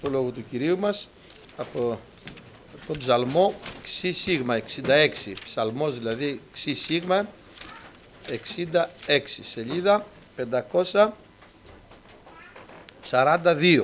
Το λόγο του Κυρίου μας από τον ψαλμό Ξ Σίγμα 66, ψαλμός δηλαδή Ξ Σίγμα 66, σελίδα 542.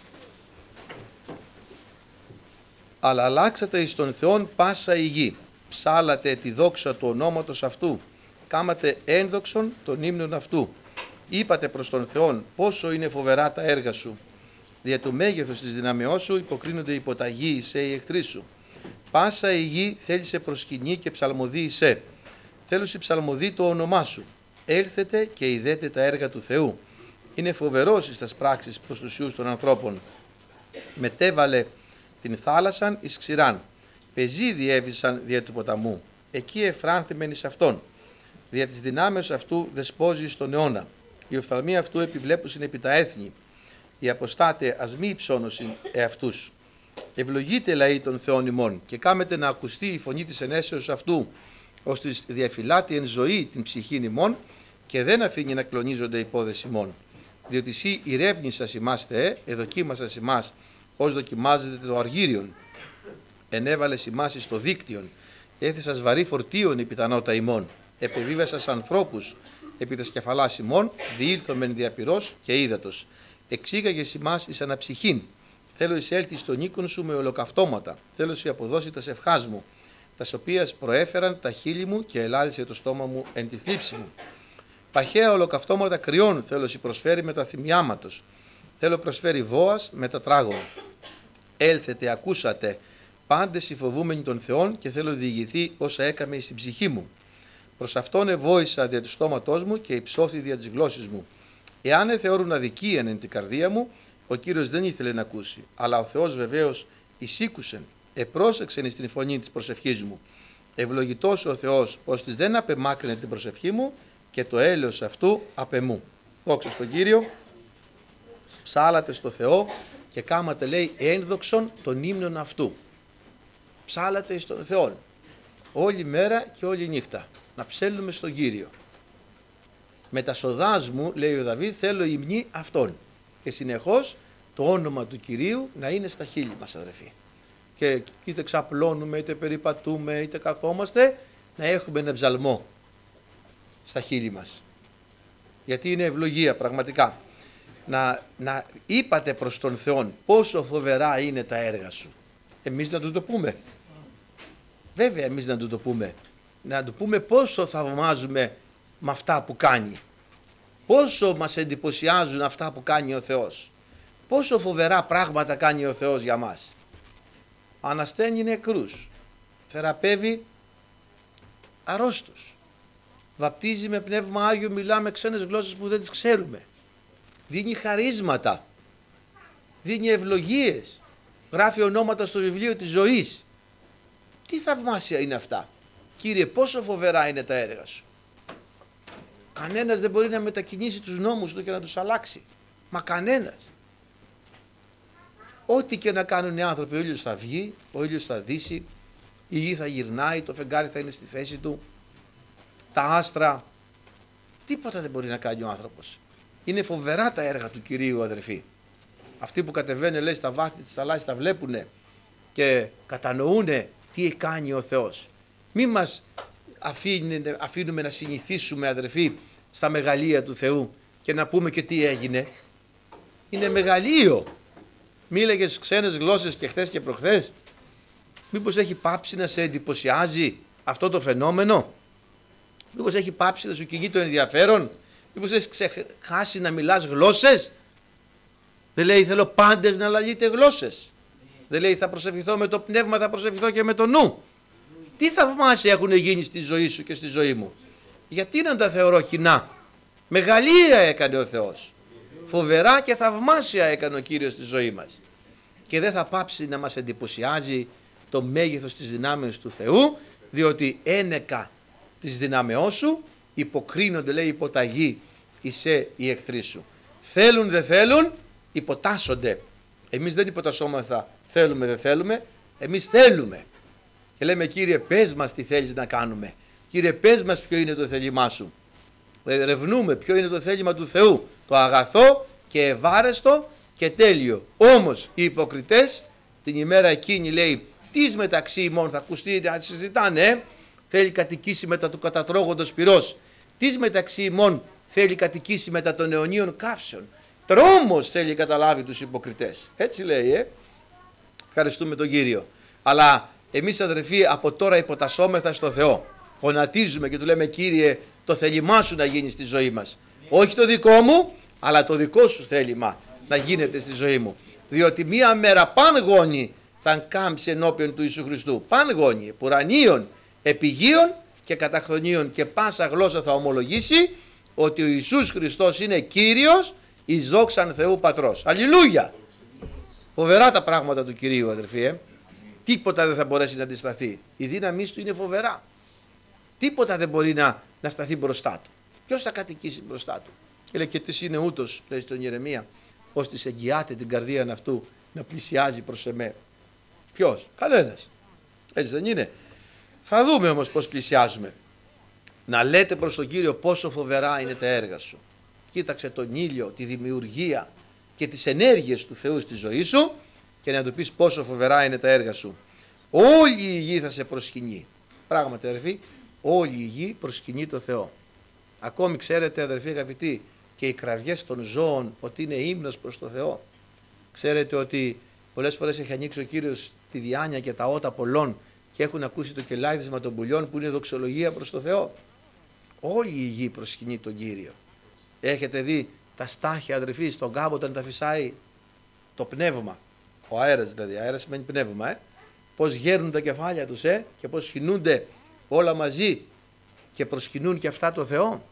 Αλλά αλλάξατε εις τον Θεόν πάσα η γη, ψάλατε τη δόξα του ονόματος αυτού, κάματε ένδοξον των ύμνων αυτού. Είπατε προς τον Θεόν πόσο είναι φοβερά τα έργα σου, δια του μέγεθος της δυναμεώς σου υποκρίνονται υποταγή σε οι εχθροί σου. Πάσα η γη θέλησε προσκυνή και ψαλμοδί εισέ. Θέλουσι ψαλμοδί το όνομά σου. Έλθετε και ειδέτε τα έργα του Θεού. Είναι φοβερός εις τας πράξεις προς τους ιούς των ανθρώπων. Μετέβαλε την θάλασσαν εις ξηράν. Πεζοί διέβησαν δια του ποταμού. Εκεί εφράνθημεν εις αυτόν. Δια της δυνάμεως αυτού δεσπόζει στον αιώνα. Οι οφθαλμοί αυτού επιβλέπουσιν επί τα έθνη. Οι αποστάτε ας μη υψώνωσιν εαυτούς. Ευλογείτε λαοί των Θεών ημών και κάμετε να ακουστεί η φωνή της ενέσεως αυτού, ώστε διαφυλάται εν ζωή την ψυχήν ημών και δεν αφήνει να κλονίζονται οι πόδες ημών. Διότι εσύ ηρεύνησας ημάς Θεέ, εδοκίμασας ημάς ως δοκιμάζεται το αργύριον. Ενέβαλες ημάς εις το δίκτυον, έθεσας βαρύ φορτίον επί τα νότα ημών. Επεβίβασας ανθρώπους επί τα σκεφαλάς ημών, διήλθομεν διαπυρός και ύδατος. Εξήγαγες ημάς εις αναψυχήν. Θέλω εισέλθει στον οίκον σου με ολοκαυτώματα. Θέλω σε αποδώσει τα ευχάς μου, τας οποίας προέφεραν τα χείλη μου και ελάλησε το στόμα μου εν τη θλίψη μου. Παχαία ολοκαυτώματα κρυών θέλω σε προσφέρει με τα θυμιάματος. Θέλω προσφέρει βόας με τα τράγων. Έλθετε, ακούσατε, πάντες οι φοβούμενοι των Θεών και θέλω διηγηθεί όσα έκαμε στην ψυχή μου. Προς αυτόν ευόησα δια του στόματός μου και υψώθη δια της γλώσσης μου. Εάν εθεώρουν αδικίαν εν την καρδία μου, ο Κύριος δεν ήθελε να ακούσει, αλλά ο Θεός βεβαίως εισήκουσεν, επρόσεξεν εις την φωνή της προσευχής μου. Ευλογητός ο Θεός, ώστε δεν απεμάκρυνε την προσευχή μου και το έλεος αυτού απεμού. Δόξα στον Κύριο, ψάλατε στο Θεό και κάματε, λέει, ένδοξον των ύμνων αυτού. Ψάλατε εις τον Θεόν, όλη μέρα και όλη νύχτα, να ψέλνουμε στον Κύριο. Με τα σοδάς μου, λέει ο Δαβίδ, θέλω υμνή αυτόν. Και συνεχώς το όνομα του Κυρίου να είναι στα χείλη μας, αδερφοί. Και είτε ξαπλώνουμε, είτε περιπατούμε, είτε καθόμαστε, να έχουμε ένα ψαλμό στα χείλη μας. Γιατί είναι ευλογία πραγματικά. Να είπατε προς τον Θεόν πόσο φοβερά είναι τα έργα σου. Εμείς να του το πούμε. Βέβαια εμείς να του το πούμε. Να του πούμε πόσο θαυμάζουμε με αυτά που κάνει. Πόσο μας εντυπωσιάζουν αυτά που κάνει ο Θεός. Πόσο φοβερά πράγματα κάνει ο Θεός για μας. Ανασταίνει νεκρούς. Θεραπεύει αρρώστους. Βαπτίζει με πνεύμα Άγιο, μιλάμε ξένες γλώσσες που δεν τις ξέρουμε. Δίνει χαρίσματα. Δίνει ευλογίες. Γράφει ονόματα στο βιβλίο της ζωής. Τι θαυμάσια είναι αυτά. Κύριε, πόσο φοβερά είναι τα έργα σου. Κανένας δεν μπορεί να μετακινήσει τους νόμους του και να τους αλλάξει. Μα κανένας. Ό,τι και να κάνουν οι άνθρωποι, ο ήλιος θα βγει, ο ήλιος θα δύσει, η γη θα γυρνάει, το φεγγάρι θα είναι στη θέση του, τα άστρα, τίποτα δεν μπορεί να κάνει ο άνθρωπος. Είναι φοβερά τα έργα του Κυρίου, αδερφοί. Αυτοί που κατεβαίνουν, λέει, στα βάθη της θαλάσσης τα βλέπουνε και κατανοούνε τι κάνει ο Θεός. Μη μας αφήνουμε να συνηθίσουμε, αδερφοί, στα μεγαλεία του Θεού και να πούμε και τι έγινε. Είναι μεγαλείο. Μίλαγες ξένες γλώσσες και χθες και προχθές. Μήπως έχει πάψει να σε εντυπωσιάζει αυτό το φαινόμενο. Μήπως έχει πάψει να σου κινεί το ενδιαφέρον. Μήπως έχεις ξεχάσει να μιλάς γλώσσες. Δεν λέει θέλω πάντες να λαλείτε γλώσσες. Δεν λέει θα προσευχηθώ με το πνεύμα, θα προσευχηθώ και με το νου. Τι θαυμάσια έχουν γίνει στη ζωή σου και στη ζωή μου. Γιατί να τα θεωρώ κοινά. Μεγαλεία έκανε ο Θεός. Φοβερά και θαυμάσια έκανε ο Κύριος στη ζωή μας. Και δεν θα πάψει να μας εντυπωσιάζει το μέγεθος της δυνάμεως του Θεού, διότι ένεκα της δυνάμεώς σου υποκρίνονται, λέει, υποταγή εισέ οι εχθροί σου. Θέλουν δεν θέλουν, υποτάσσονται. Εμείς δεν υποτασσόμεθα, θέλουμε δεν θέλουμε, εμείς θέλουμε. Και λέμε, Κύριε, πες μας τι θέλεις να κάνουμε. Κύριε, πες μας ποιο είναι το θέλημά σου. Ερευνούμε ποιο είναι το θέλημα του Θεού. Το αγαθό και ευάρεστο και τέλειο. Όμως οι υποκριτές την ημέρα εκείνη, λέει, τις μεταξύ ημών, θα ακουστεί να συζητάνε, θέλει κατοικήσει μετά του κατατρώγοντος πυρός, τις μεταξύ ημών θέλει κατοικήσει μετά των αιωνίων καύσεων. Τρόμος θέλει καταλάβει τους υποκριτές. Έτσι λέει, Ευχαριστούμε τον Κύριο. Αλλά εμείς, αδερφοί, από τώρα υποτασσόμεθα στο Θεό. Γονατίζουμε και του λέμε, Κύριε, το θέλημά σου να γίνει στη ζωή μας. Όχι το δικό μου, αλλά το δικό σου θέλημα να γίνεται στη ζωή μου. Διότι μία μέρα παν γόνοι θα κάμψει ενώπιον του Ιησού Χριστού. Παν γόνοι, πουρανίων, επιγείων και καταχρονίων, και πάσα γλώσσα θα ομολογήσει ότι ο Ιησούς Χριστός είναι Κύριος, εις δόξαν Θεού Πατρός. Αλληλούια! Φοβερά τα πράγματα του Κυρίου, αδερφοί. Τίποτα δεν θα μπορέσει να αντισταθεί. Η δύναμή του είναι φοβερά. Τίποτα δεν μπορεί να σταθεί μπροστά του. Ποιος θα κατοικήσει μπροστά του? Και λέει, και τι είναι ούτως, λέει στον Ιερεμία, ώστις εγγυάται την καρδία αυτού να πλησιάζει προς εμέ. Ποιος? Κανένας. Έτσι δεν είναι? Θα δούμε όμως πώς πλησιάζουμε. Να λέτε προς τον Κύριο πόσο φοβερά είναι τα έργα σου. Κοίταξε τον ήλιο, τη δημιουργία και τις ενέργειες του Θεού στη ζωή σου και να του πεις πόσο φοβερά είναι τα έργα σου. Όλη η γη θα σε προσκυνεί. Πράγματι, αδερφοί, όλη η γη προσκυνεί το Θεό. Ακόμη ξέρετε, αδερφοί αγαπητοί, και οι κραυγές των ζώων ότι είναι ύμνος προς το Θεό. Ξέρετε ότι πολλές φορές έχει ανοίξει ο Κύριος τη διάνοια και τα ότα πολλών και έχουν ακούσει το κελάιδισμα των πουλιών που είναι δοξολογία προς το Θεό. Όλη η γη προσκυνεί τον Κύριο. Έχετε δει τα στάχια, αδερφοί, στον κάμπο όταν τα φυσάει το πνεύμα, ο αέρας δηλαδή, αέρας σημαίνει πνεύμα, πώς γέρνουν τα κεφάλια τους και πώς χυνούνται όλα μαζί και προσκυνούν και αυτά το Θεό.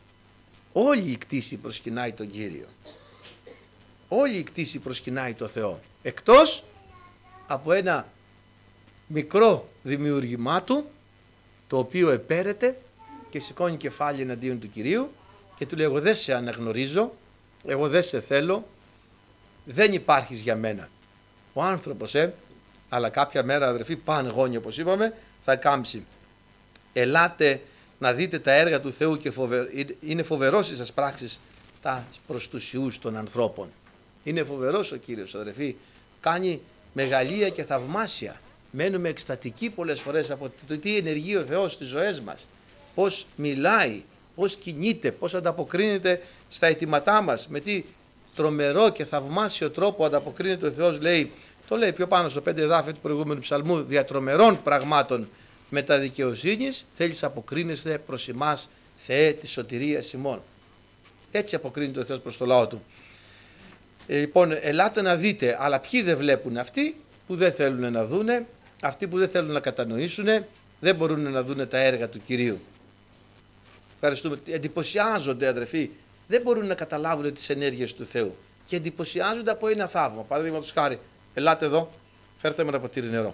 Όλη η κτήση προσκυνάει τον Κύριο. Όλη η κτήση προσκυνάει το Θεό, εκτός από ένα μικρό δημιουργημά του, το οποίο επέρεται και σηκώνει κεφάλι εναντίον του Κυρίου και του λέει, εγώ δεν σε αναγνωρίζω, εγώ δεν σε θέλω, δεν υπάρχεις για μένα. Ο άνθρωπος, αλλά κάποια μέρα, αδερφοί, πάνε γόνοι όπως είπαμε, θα κάμψει. Ελάτε να δείτε τα έργα του Θεού και είναι φοβερός στις πράξεις τα προς τους ιούς των ανθρώπων. Είναι φοβερός ο Κύριος, αδερφοί, κάνει μεγαλεία και θαυμάσια. Μένουμε εκστατικοί πολλές φορές από το τι ενεργεί ο Θεός στις ζωές μας. Πώς μιλάει, πώς κινείται, πώς ανταποκρίνεται στα αιτήματά μας, με τι τρομερό και θαυμάσιο τρόπο ανταποκρίνεται ο Θεός, λέει, το λέει πιο πάνω στο 5 εδάφιο του προηγούμενου ψαλμού, διατρομερών πραγμάτων με τα δικαιοσύνης θέλεις αποκρίνεστε προς εμάς, Θεέ της σωτηρίας ημών. Έτσι αποκρίνεται ο Θεός προς το λαό του. Λοιπόν, ελάτε να δείτε, αλλά ποιοι δεν βλέπουν? Αυτοί που δεν θέλουν να δούνε, αυτοί που δεν θέλουν να κατανοήσουν, δεν μπορούν να δούνε τα έργα του Κυρίου. Ευχαριστούμε. Εντυπωσιάζονται, αδερφοί, δεν μπορούν να καταλάβουν τις ενέργειες του Θεού και εντυπωσιάζονται από ένα θαύμα. Παραδείγματος χάρη, ελάτε εδώ, φέρτε με ένα ποτήρι νερό.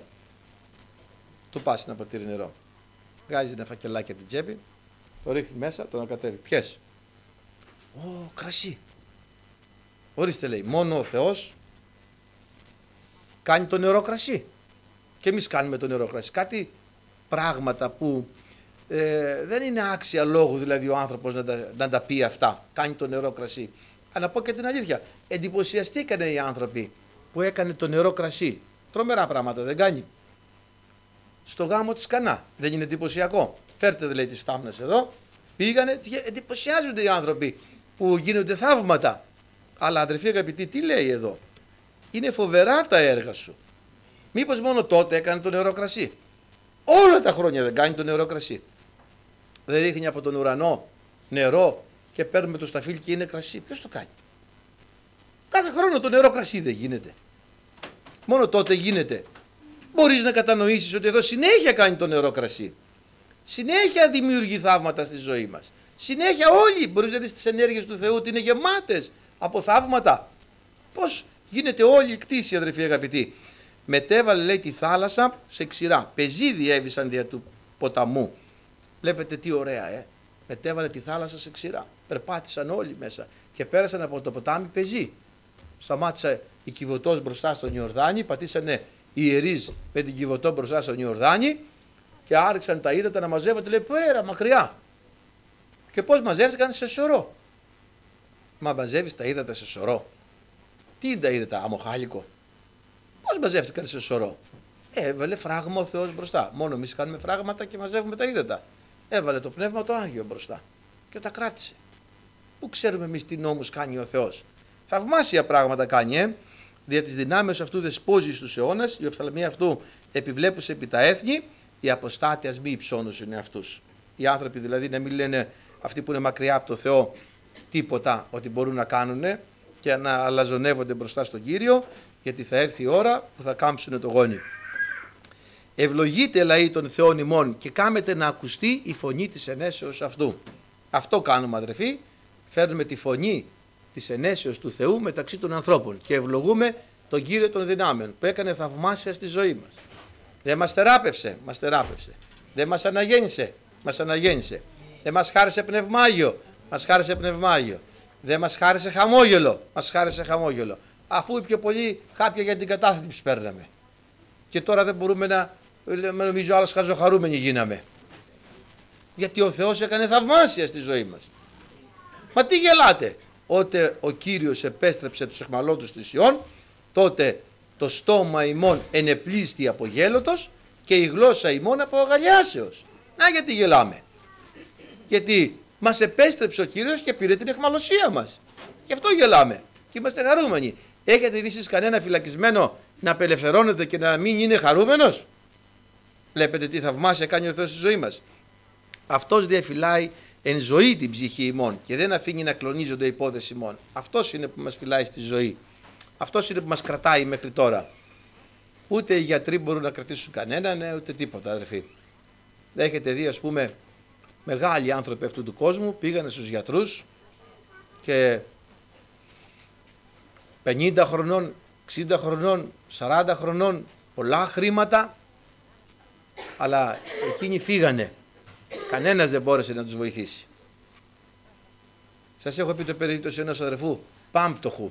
Του πας ένα ποτήρι νερό. Βγάζει ένα φακελάκι από την τσέπη, το ρίχνει μέσα, το ανακατεύει. Πιες. Κρασί. Ορίστε, λέει, μόνο ο Θεός κάνει το νερό κρασί. Και εμείς κάνουμε το νερό κρασί. Κάτι πράγματα που δεν είναι άξια λόγου, δηλαδή ο άνθρωπος να τα πει αυτά. Κάνει το νερό κρασί. Αλλά να πω και την αλήθεια, εντυπωσιαστήκανε οι άνθρωποι που έκανε το νερό κρασί. Τρομερά πράγματα δεν κάνει? Στο γάμο της Κανά, δεν είναι εντυπωσιακό? Φέρτε, λέει, τις στάμνες εδώ. Πήγανε, εντυπωσιάζονται οι άνθρωποι που γίνονται θαύματα. Αλλά, αδερφοί αγαπητοί, τι λέει εδώ? Είναι φοβερά τα έργα σου. Μήπως μόνο τότε έκανε το νερό κρασί? Όλα τα χρόνια δεν κάνει το νερό κρασί? Δεν ρίχνει από τον ουρανό νερό και παίρνουμε το σταφύλι και είναι κρασί? Ποιος το κάνει? Κάθε χρόνο το νερό κρασί δεν γίνεται? Μόνο τότε γίνεται? Μπορείς να κατανοήσεις ότι εδώ συνέχεια κάνει το νερό κρασί? Συνέχεια δημιουργεί θαύματα στη ζωή μας. Συνέχεια όλοι, μπορείς να δεις τις ενέργειες του Θεού ότι είναι γεμάτες από θαύματα. Πώς γίνεται όλη η κτήση, αδερφοί αγαπητοί? Μετέβαλε, λέει, τη θάλασσα σε ξηρά. Πεζίδι έβησαν δια του ποταμού. Βλέπετε τι ωραία, Μετέβαλε τη θάλασσα σε ξηρά. Περπάτησαν όλοι μέσα και πέρασαν από το ποτάμι πεζί. Σταμάτησε η Κιβωτός μπροστά στον Ιορδάνη, πατήσανε οι ιερείς με την Κιβωτό μπροστά στον Ιορδάνη και άρχισαν τα ύδατα να μαζεύονται, λέει, πέρα, μακριά. Και πώς μαζεύτηκαν? Σε σωρό. Μα μαζεύεις τα ύδατα σε σωρό? Τι είναι τα ύδατα, αμοχάλικο? Πώς μαζεύτηκαν σε σωρό? Έβαλε φράγμα ο Θεός μπροστά. Μόνο εμείς κάνουμε φράγματα και μαζεύουμε τα ύδατα. Έβαλε το Πνεύμα το Άγιο μπροστά και τα κράτησε. Πού ξέρουμε εμείς τι νόμους κάνει ο Θεός? Θαυμάσια πράγματα κάνει, δια της δυνάμεως αυτού δεσπόζει στους αιώνας, η οφθαλμία αυτού επιβλέπουσε επί τα έθνη, οι αποστάτες ας μη υψώνουν αυτούς. Οι άνθρωποι δηλαδή να μην λένε, αυτοί που είναι μακριά από το Θεό, τίποτα ότι μπορούν να κάνουν και να αλαζονεύονται μπροστά στον Κύριο, γιατί θα έρθει η ώρα που θα κάμψουν το γόνι. Ευλογείτε λαοί των Θεών ημών και κάμετε να ακουστεί η φωνή της ενέσεως αυτού. Αυτό κάνουμε, αδερφοί, φέρνουμε τη φωνή της ενέσεως του Θεού μεταξύ των ανθρώπων και ευλογούμε τον Κύριο των δυνάμεων που έκανε θαυμάσια στη ζωή μας. Δεν μας θεράπευσε, μας θεράπευσε. Δεν μας αναγέννησε, μας αναγέννησε. Δεν μας χάρισε πνευμάγιο, μας χάρισε πνευμάγιο. Δεν μας χάρισε χαμόγελο, μας χάρισε χαμόγελο. Αφού οι πιο πολλοί χάπια για την κατάθλιψη παίρναμε. Και τώρα δεν μπορούμε να, νομίζω άλλος χαζοχαρούμενοι γίναμε. Γιατί ο Θεός έκανε θαυμάσια στη ζωή μας. Μα τι γελάτε? Ότε ο Κύριος επέστρεψε τους αιχμαλώτους της Ιών, τότε το στόμα ημών ενεπλήστη από γέλωτος και η γλώσσα ημών από αγαλιάσεως. Να γιατί γελάμε? Γιατί μας επέστρεψε ο Κύριος και πήρε την αιχμαλωσία μας. Γι' αυτό γελάμε και είμαστε χαρούμενοι. Έχετε δει εσείς κανένα φυλακισμένο να απελευθερώνεται και να μην είναι χαρούμενος? Βλέπετε τι θαυμάσια κάνει ο Θεός στη ζωή μας. Αυτός διαφυλάει εν ζωή την ψυχή ημών και δεν αφήνει να κλονίζονται οι πόδες ημών. Αυτός είναι που μας φυλάει στη ζωή. Αυτός είναι που μας κρατάει μέχρι τώρα. Ούτε οι γιατροί μπορούν να κρατήσουν κανέναν, ούτε τίποτα, αδερφοί. Έχετε δει, ας πούμε, μεγάλοι άνθρωποι αυτού του κόσμου πήγανε στους γιατρούς και 50 χρονών, 60 χρονών, 40 χρονών, πολλά χρήματα, αλλά εκείνοι φύγανε. Κανένας δεν μπόρεσε να τους βοηθήσει. Σας έχω πει το περίπτωση ενός αδερφού πάμπτωχου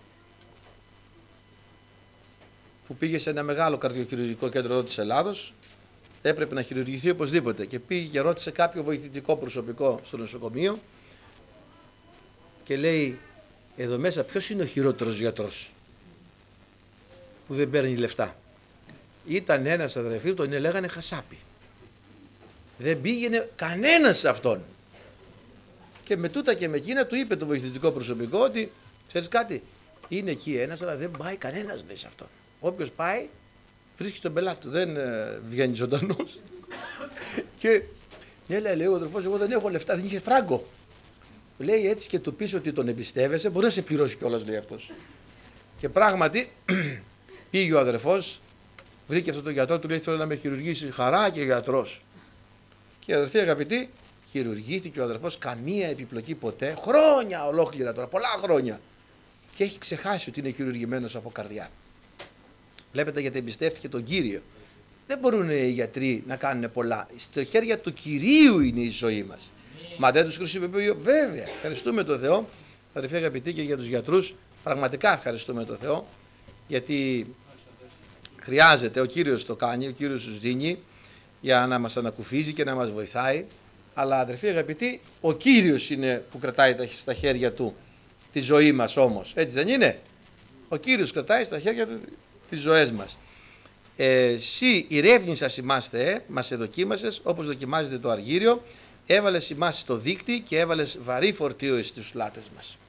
που πήγε σε ένα μεγάλο καρδιοχειρουργικό κέντρο εδώ της Ελλάδος, έπρεπε να χειρουργηθεί οπωσδήποτε και πήγε και ρώτησε κάποιο βοηθητικό προσωπικό στο νοσοκομείο και λέει, εδώ μέσα ποιος είναι ο χειρότερος γιατρός που δεν παίρνει λεφτά? Ήταν ένας αδερφοί, τον λέγανε Χασάπη. Δεν πήγαινε κανένας σε αυτόν. Και με τούτα και με εκείνα του είπε το βοηθητικό προσωπικό ότι ξέρεις κάτι, είναι εκεί ένας, αλλά δεν πάει κανένας, λέει, σε αυτόν. Όποιος πάει βρίσκει τον πελάτη του, δεν βγαίνει ζωντανός. Και ναι, λέει ο αδερφός, εγώ δεν έχω λεφτά, δεν είχε φράγκο. Λέει έτσι και του πεις ότι τον εμπιστεύεσαι, μπορεί να σε πληρώσει κιόλας, λέει αυτός. Και πράγματι πήγε ο αδερφός, βρήκε αυτόν τον γιατρό, του λέει θέλω να με χειρουργήσει, χαρά και γιατρός. Και αδερφοί αγαπητοί, χειρουργήθηκε ο αδερφός, καμία επιπλοκή ποτέ, χρόνια ολόκληρα τώρα, πολλά χρόνια. Και έχει ξεχάσει ότι είναι χειρουργημένος από καρδιά. Βλέπετε, γιατί εμπιστεύτηκε τον Κύριο. Δεν μπορούν οι γιατροί να κάνουν πολλά. Στο χέρια του Κυρίου είναι η ζωή μας. Μα δεν τους χρησιμοποιεί? Βέβαια, ευχαριστούμε τον Θεό. Αδερφοί αγαπητοί, και για τους γιατρούς, πραγματικά ευχαριστούμε τον Θεό, γιατί χρειάζεται, ο Κύριος το κάνει, ο Κύριος τους δίνει για να μας ανακουφίζει και να μας βοηθάει. Αλλά αδερφοί αγαπητοί, ο Κύριος είναι που κρατάει στα χέρια του τη ζωή μας όμως. Έτσι δεν είναι? Ο Κύριος κρατάει στα χέρια του τις ζωές μας. Συ ηρεύνησας ημάστε, μας εδοκίμασες, όπως δοκιμάζεται το αργύριο, έβαλες ημάς στο δίκτυ και έβαλες βαρύ φορτίο στις πλάτες μας.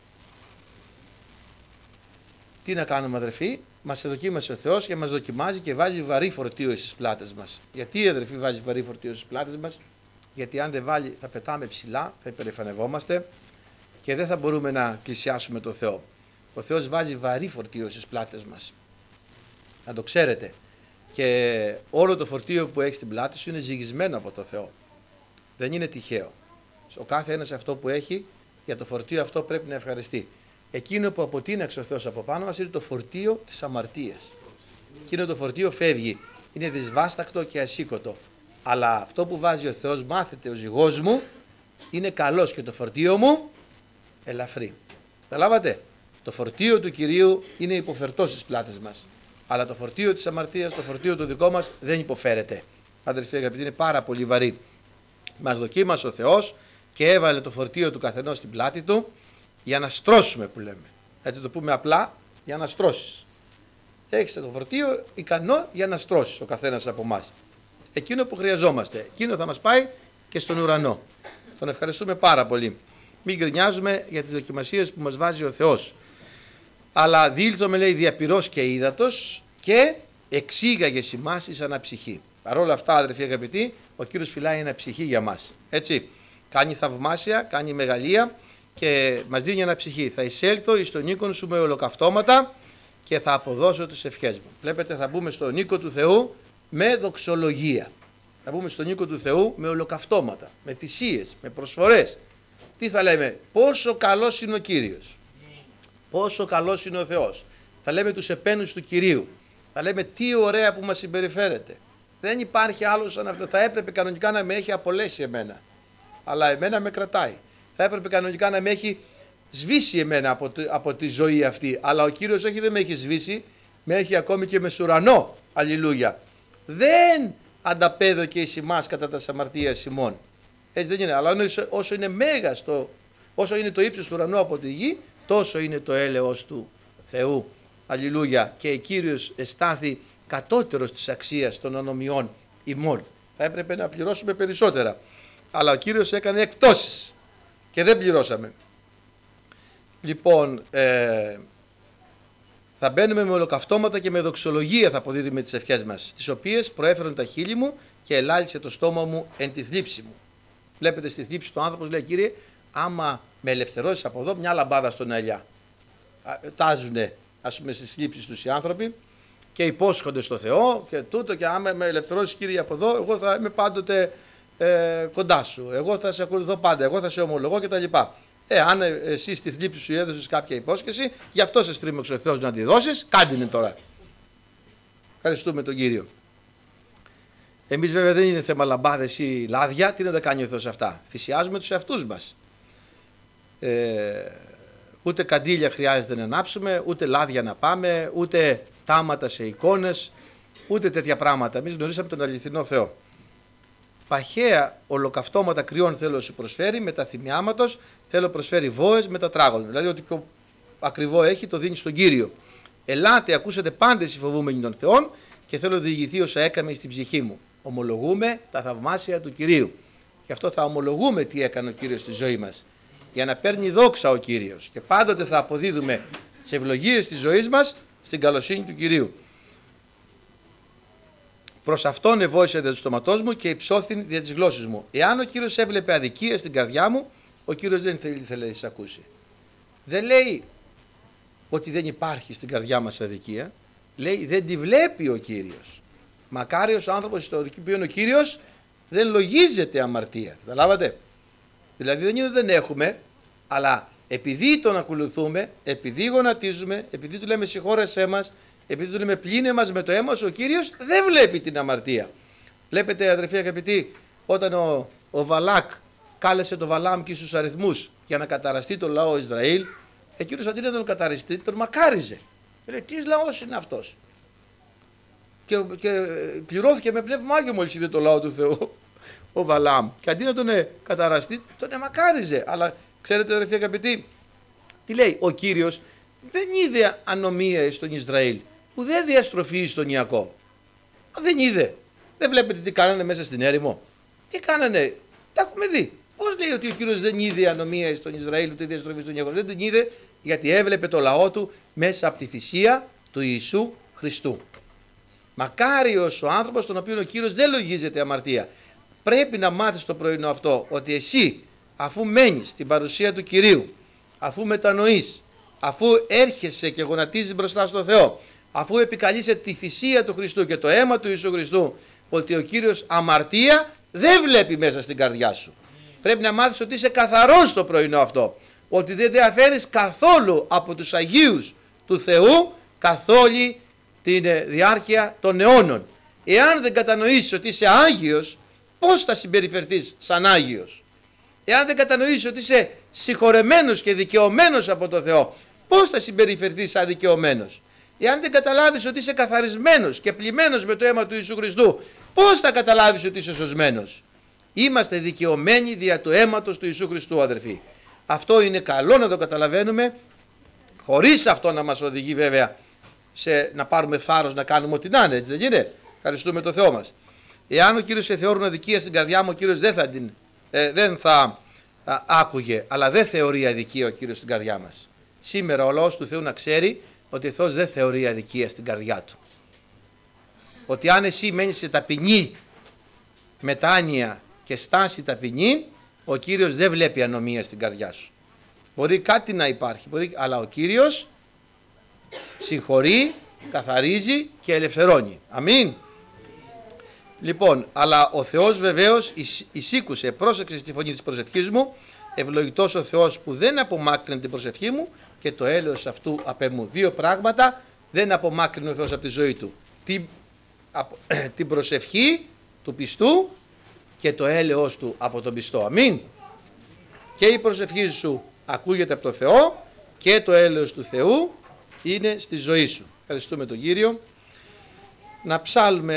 Τι να κάνουμε, αδερφοί? Μας εδοκίμασε ο Θεός και μας δοκιμάζει και βάζει βαρύ φορτίο στις πλάτες μας. Γιατί, αδερφοί, βάζει βαρύ φορτίο στις πλάτες μας? Γιατί αν δεν βάλει θα πετάμε ψηλά, θα υπερηφανευόμαστε και δεν θα μπορούμε να πλησιάσουμε τον Θεό. Ο Θεός βάζει βαρύ φορτίο στις πλάτες μας. Να το ξέρετε. Και όλο το φορτίο που έχει στην πλάτη σου είναι ζυγισμένο από το Θεό. Δεν είναι τυχαίο. Ο κάθε ένας αυτό που έχει, για το φορτίο αυτό πρέπει να ευχαριστεί. Εκείνο που αποτείναξε ο Θεός από πάνω μας είναι το φορτίο της αμαρτίας. Εκείνο το φορτίο φεύγει. Είναι δυσβάστακτο και ασήκωτο. Αλλά αυτό που βάζει ο Θεός, μάθετε, ο ζυγός μου είναι καλός και το φορτίο μου ελαφρύ. Καταλάβατε? Το φορτίο του Κυρίου είναι υποφερτό στις πλάτες μας. Αλλά το φορτίο της αμαρτίας, το φορτίο το δικό μας δεν υποφέρεται. Αδερφοί αγαπητοί, είναι πάρα πολύ βαρύ. Μας δοκίμασε ο Θεός και έβαλε το φορτίο του καθενός στην πλάτη του για να στρώσουμε, που λέμε. Έτσι το πούμε απλά, για να στρώσεις. Έχεις το φορτίο ικανό για να στρώσεις ο καθένας από εμάς. Εκείνο που χρειαζόμαστε, εκείνο θα μας πάει και στον ουρανό. Τον ευχαριστούμε πάρα πολύ. Μην γκρινιάζουμε για τις δοκιμασίες που μας βάζει ο Θεός. Αλλά διήλθομαι, λέει, διαπυρός και ύδατος και εξήγαγες ημάς εις αναψυχή. Παρ' όλα αυτά, αδερφοί αγαπητοί, ο Κύριος φυλάει ένα ψυχή για μας. Έτσι. Κάνει θαυμάσια, κάνει μεγαλεία και μας δίνει ένα ψυχή. Θα εισέλθω εις τον οίκον σου με ολοκαυτώματα και θα αποδώσω τις ευχές μου. Βλέπετε, θα μπούμε στον οίκο του Θεού με δοξολογία. Θα μπούμε στον οίκο του Θεού με ολοκαυτώματα, με θυσίες, με προσφορές. Τι θα λέμε? Πόσο καλός είναι ο Κύριος. Πόσο καλός είναι ο Θεός. Θα λέμε τους επένους του Κυρίου. Θα λέμε τι ωραία που μας συμπεριφέρεται. Δεν υπάρχει άλλος σαν αυτό. Θα έπρεπε κανονικά να με έχει απολέσει εμένα. Αλλά εμένα με κρατάει. Θα έπρεπε κανονικά να με έχει σβήσει εμένα από τη ζωή αυτή. Αλλά ο Κύριος όχι, δεν με έχει σβήσει. Με έχει ακόμη και μεσουρανό. Αλληλούια. Δεν ανταπέδωκε εις ημάς κατά τα αμαρτίας ημών. Έτσι δεν είναι. Αλλά όσο είναι μέγαστο, όσο είναι το ύψος του ουρανού από τη γη, τόσο είναι το έλεος του Θεού. Αλληλούια. Και ο Κύριος εστάθη κατώτερος της αξίας των ονομιών ημών. Θα έπρεπε να πληρώσουμε περισσότερα. Αλλά ο Κύριος έκανε εκπτώσεις και δεν πληρώσαμε. Λοιπόν, θα μπαίνουμε με ολοκαυτώματα και με δοξολογία θα αποδίδουμε τις ευχές μας, τις οποίες προέφεραν τα χείλη μου και ελάλησε το στόμα μου εν τη θλίψη μου. Βλέπετε, στη θλίψη του άνθρωπος λέει: Κύριε, άμα με ελευθερώσεις από εδώ, μια λαμπάδα στον ελιά. Τάζουνε, ας πούμε, στις θλίψεις τους οι άνθρωποι και υπόσχονται στο Θεό και τούτο, και άμα με ελευθερώσεις, Κύριε, από εδώ, εγώ θα είμαι πάντοτε κοντά σου. Εγώ θα σε ακολουθώ πάντα, εγώ θα σε ομολογώ κτλ. Αν εσύ στη θλίψη σου έδωσες κάποια υπόσχεση, γι' αυτό σε στρίμωξε ο Θεός να τη δώσεις, κάντε την τώρα. Ευχαριστούμε τον Κύριο. Εμείς βέβαια δεν είναι θέμα λαμπάδες ή λάδια. Τι να τα κάνει ο Θεός αυτά? Θυσιάζουμε τους εαυτούς μας. Ούτε καντήλια χρειάζεται να ανάψουμε, ούτε λάδια να πάμε, ούτε τάματα σε εικόνες, ούτε τέτοια πράγματα. Εμείς γνωρίσαμε τον αληθινό Θεό. Παχαία ολοκαυτώματα κρυών θέλω να σου προσφέρει, με τα θυμιάματος θέλω προσφέρει βόες με τα τράγων. Δηλαδή, ότι πιο ακριβό έχει, το δίνει στον Κύριο. Ελάτε, ακούσατε πάντες οι φοβούμενοι των Θεών και θέλω διηγηθεί όσα έκαμε στην ψυχή μου. Ομολογούμε τα θαυμάσια του Κυρίου. Γι' αυτό θα ομολογούμε τι έκανε ο Κύριος στη ζωή μας. Για να παίρνει δόξα ο Κύριος. Και πάντοτε θα αποδίδουμε τις ευλογίες της ζωής μας στην καλοσύνη του Κυρίου. Προς αυτόν ευόησε δια του στόματός μου και υψώθην δια της γλώσσης μου. Εάν ο Κύριος έβλεπε αδικία στην καρδιά μου, ο Κύριος δεν ήθελε να τις ακούσει. Δεν λέει ότι δεν υπάρχει στην καρδιά μας αδικία. Λέει δεν τη βλέπει ο Κύριος. Μακάριος ο άνθρωπος στο οποίο είναι ο Κύριος δεν λογίζεται αμαρτία. Καταλάβατε? Δηλαδή δεν είναι ότι δεν έχουμε, αλλά επειδή τον ακολουθούμε, επειδή γονατίζουμε, επειδή του λέμε συγχώρεσέ μας, επειδή του λέμε πλύνε μας με το αίμα σου, ο Κύριος δεν βλέπει την αμαρτία. Βλέπετε, αδερφοί αγαπητοί, όταν ο Βαλάκ κάλεσε τον Βαλάμ και στους αριθμούς για να καταραστεί το λαό Ισραήλ, εκείνος αντί να τον καταριστεί, τον μακάριζε. Λέει, τι λαός είναι αυτός? Και πληρώθηκε με πνεύμα Άγιο μόλις είδε το λαό του Θεού ο Βαλάμ. Και αντί να τον καταραστεί, τον μακάριζε. Αλλά ξέρετε, αδερφοί αγαπητοί, τι λέει? Ο Κύριος δεν είδε ανομία στον Ισραήλ, ουδέ διαστροφή στον Ιακώβ. Δεν είδε. Δεν βλέπετε τι κάνανε μέσα στην έρημο? Τι κάνανε? Τα έχουμε δει. Πώς λέει ότι ο Κύριος δεν είδε ανομία στον Ισραήλ, ούτε διαστροφή στον Ιακώβ? Δεν την είδε γιατί έβλεπε το λαό του μέσα από τη θυσία του Ιησού Χριστού. Μακάριος ο άνθρωπος τον οποίο ο Κύριος δεν λογίζεται αμαρτία. Πρέπει να μάθεις το πρωινό αυτό, ότι εσύ αφού μένεις στην παρουσία του Κυρίου, αφού μετανοείς, αφού έρχεσαι και γονατίζεις μπροστά στο Θεό, αφού επικαλείσαι τη θυσία του Χριστού και το αίμα του Ιησού Χριστού, ότι ο Κύριος αμαρτία δεν βλέπει μέσα στην καρδιά σου. Πρέπει να μάθεις ότι είσαι καθαρός το πρωινό αυτό, ότι δεν διαφέρεις καθόλου από τους Αγίους του Θεού καθ' όλη τη διάρκεια των αιώνων. Εάν δεν κατανοήσεις ότι είσαι Άγιος, πώς θα συμπεριφερθείς σαν Άγιος? Εάν δεν κατανοήσεις ότι είσαι συγχωρεμένος και δικαιωμένος από το Θεό, πώς θα συμπεριφερθείς σαν δικαιωμένος? Εάν δεν καταλάβεις ότι είσαι καθαρισμένος και πλημμένος με το αίμα του Ιησού Χριστού, πώς θα καταλάβεις ότι είσαι σωσμένος? Είμαστε δικαιωμένοι δια του αίματος του Ιησού Χριστού, αδερφοί. Αυτό είναι καλό να το καταλαβαίνουμε Χωρίς αυτό να μας οδηγεί βέβαια σε να πάρουμε θάρρος να κάνουμε ό,τι να είναι, έτσι δεν είναι? Ευχαριστούμε τον Θεό μας. Εάν ο Κύριος εθεώρουν αδικία στην καρδιά μου, ο Κύριος δεν θα άκουγε, αλλά δεν θεωρεί αδικία ο Κύριος στην καρδιά μας. Σήμερα ο λαός του Θεού να ξέρει ότι ο Θεός δεν θεωρεί αδικία στην καρδιά του. Ότι αν εσύ μένεις σε ταπεινή μετάνοια και στάση ταπεινή, ο Κύριος δεν βλέπει ανομία στην καρδιά σου. Μπορεί κάτι να υπάρχει, αλλά ο Κύριος συγχωρεί, καθαρίζει και ελευθερώνει. Αμήν. Λοιπόν, αλλά ο Θεός βεβαίως εισήκουσε, πρόσεξε στη φωνή της προσευχής μου, ευλογητός ο Θεός που δεν απομάκρυνε την προσευχή μου και το έλεος αυτού απ' μου. Δύο πράγματα δεν απομάκρυνε ο Θεός από τη ζωή του. Την προσευχή του πιστού και το έλεος του από τον πιστό. Αμήν. Και η προσευχή σου ακούγεται από τον Θεό και το έλεος του Θεού είναι στη ζωή σου. Ευχαριστούμε τον Κύριο. Να ψάλουμε